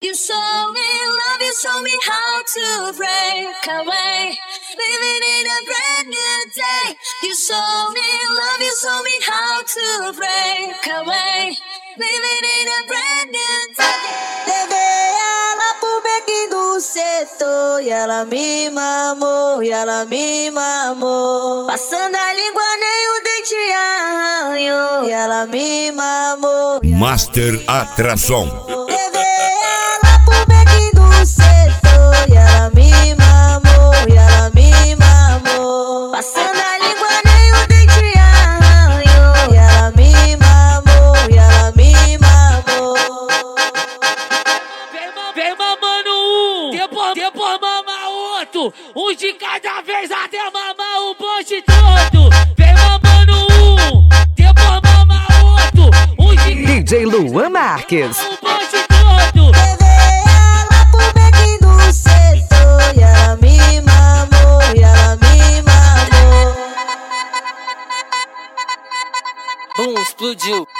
You show me love, you show me how to break away. Living in a brand new day. You show me love, you show me how to break away. Living in a brand new day. Levei ela pro beco do setor e ela me mamou, e ela me mamou. Passando a língua nem o dente arranhou, e ela me mamou. Master Atração. Levei ela pro beco do setor e ela me mamou, e ela me mamou. Passando a língua nem o dente arranhou, e ela me mamou, e ela me mamou. Vem mamando um, depois mama outro. Um de cada vez até mamar o bonde todo. Vem mamando um, depois mama outro. Um de DJ Luan Marques. o bonde todo. Levei ela pro beco do setor e ela me mamou, e ela me mamou. Bum, explodiu.